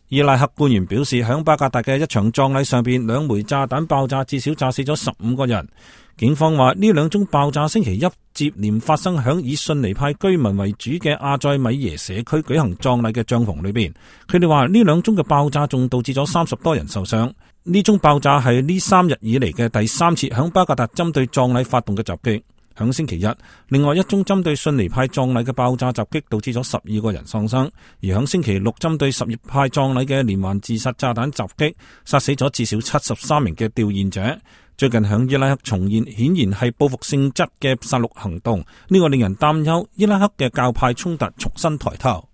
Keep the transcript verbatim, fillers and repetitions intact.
伊拉克官員表示，響巴格達嘅一場葬禮上邊，兩枚炸彈爆炸，至少炸死咗十五個人。警方話呢兩宗爆炸星期一接連發生響以遜尼派居民為主嘅阿載米耶社區舉行葬禮嘅帳篷裏邊。佢哋話呢兩宗嘅爆炸仲導致咗三十多人受傷。呢宗爆炸係呢三日以嚟嘅第三次響巴格達針對葬禮發動嘅襲擊。響星期日，另外一宗針對遜尼派葬禮嘅爆炸襲擊導致咗十二個人喪生，而響星期六針對什葉派葬禮嘅連環自殺炸彈襲擊，殺死咗至少七十三名嘅弔唁者。最近響伊拉克重現顯然係報復性質嘅殺戮行動，呢個令人擔憂伊拉克嘅教派衝突重新抬頭。